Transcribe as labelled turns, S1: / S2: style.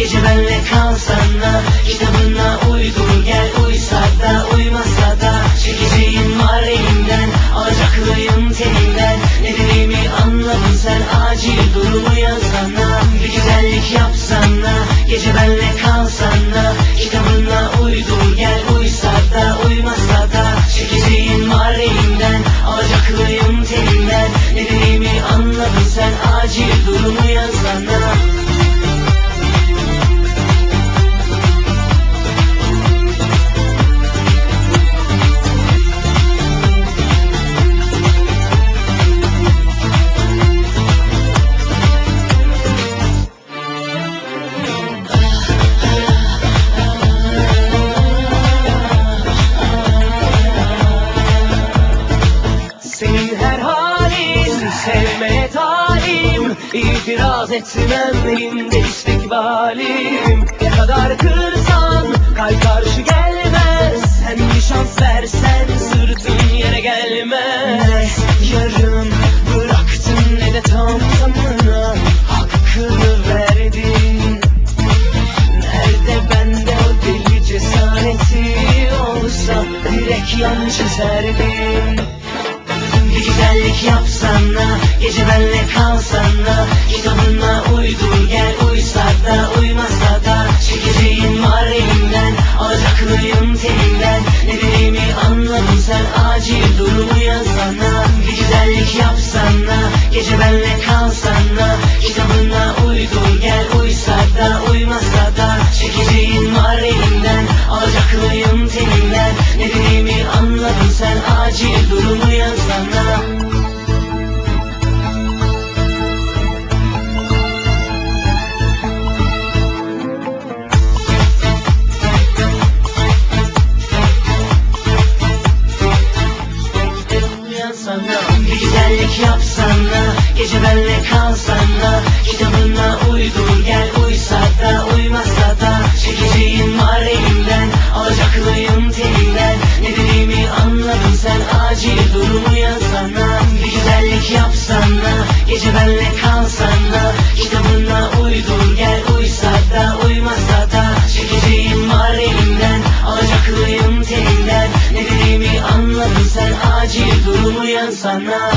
S1: gece benle kalsana. Kitabına uydur gel, uysa da uymasa da çekeceğim var elimden, alacaklıyım telinden. Ne dediğimi anladın sen, acil durumu yazsana. Bir güzellik yapsana, gece benle kalsana. Kitabına uydur gel, uysa da uymasa da çekeceğim var elimden, alacaklıyım telinden. Ne dediğimi anladın sen, acil durumu yazsana. Senin her halin sevmeye talim, İtiraz etmem benim de istikbalim. Ne kadar kırsan kalp karşı gelmez, sen bir şans versen sırtın yere gelmez. Ne yarım bıraktın ne de tam tamına hakkını verdin. Nerede bende o deli cesareti olsa direkt yan çizerdim. Bir güzellik yapsana, gece benle kalsana. Kitabına uydur gel, uysa da uymasa da çekeceğim var elimden, alacaklıyım telinden. Ne dediğimi anladın sen, acil durumu yazsana. Bir güzellik yapsana, gece benle kalsana. Kitabına uydur gel, uysa da uymasa da çekeceğim var elimden, alacaklıyım telinden. Ne dediğimi anladın sen, acil durumu yazsana. Bir güzellik yapsana, gece benle kalsana. Kitabına uydur gel, uysa da uymasa da çekeceğim var elimden, alacaklıyım telinden. Ne dediğimi anladın sen, acil durumu yazsana. Bir güzellik yapsana, gece benle kalsana. Kitabına uydur gel, uysa da uymasa da çekeceğim var elimden, alacaklıyım telinden. Ne dediğimi anladın sen, acil durumu yazsana.